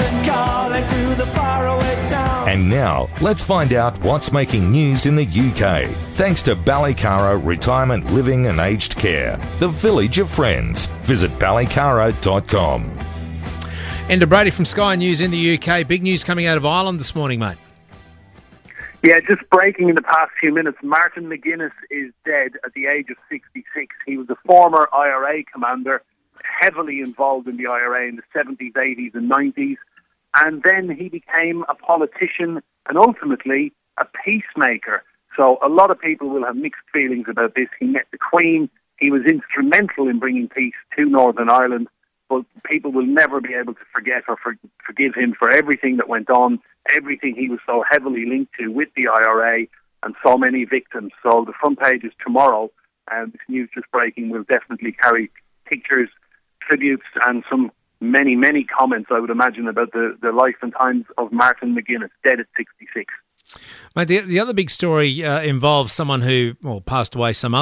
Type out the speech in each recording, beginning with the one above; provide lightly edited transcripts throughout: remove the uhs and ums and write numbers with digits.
children calling to the faraway town. And now, let's find out what's making news in the UK. Thanks to Ballycara Retirement Living and Aged Care, the village of friends. Visit ballycara.com. Enda Brady from Sky News in the UK. Big news coming out of Ireland this morning, mate. Yeah, just breaking in the past few minutes, Martin McGuinness is dead at the age of 66. He was a former IRA commander, heavily involved in the IRA in the 70s, 80s and 90s. And then he became a politician and ultimately a peacemaker. So a lot of people will have mixed feelings about this. He met the Queen. He was instrumental in bringing peace to Northern Ireland. But people will never be able to forget or forgive him for everything that went on, everything he was so heavily linked to with the IRA and so many victims. So the front page is tomorrow, and this news just breaking will definitely carry pictures, tributes and some many, many comments, I would imagine, about the life and times of Martin McGuinness, dead at 66. Mate, the other big story involves someone who passed away some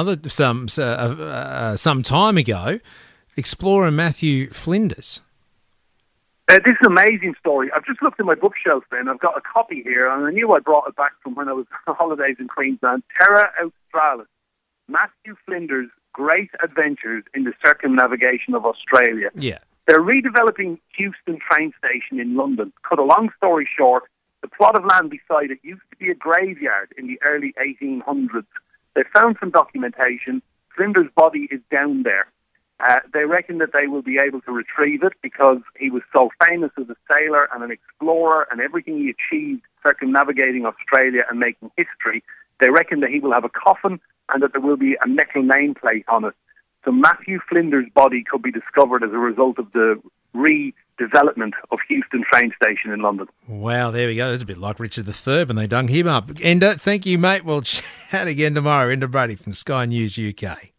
time ago, explorer Matthew Flinders. This is an amazing story. I've just looked at my bookshelf then. I've got a copy here, and I knew I brought it back from when I was on holidays in Queensland. Terra Australis, Matthew Flinders' Great Adventures in the Circumnavigation of Australia. Yeah. They're redeveloping Euston train station in London. Cut a long story short, the plot of land beside it used to be a graveyard in the early 1800s. They found some documentation. Flinders' body is down there. They reckon that they will be able to retrieve it because he was so famous as a sailor and an explorer, and everything he achieved circumnavigating Australia and making history. They reckon that he will have a coffin and that there will be a metal nameplate on it. So Matthew Flinders' body could be discovered as a result of the redevelopment of Euston train station in London. Wow, there we go. That's a bit like Richard III when they dug him up. Enda, thank you, mate. We'll chat again tomorrow. Enda Brady from Sky News UK.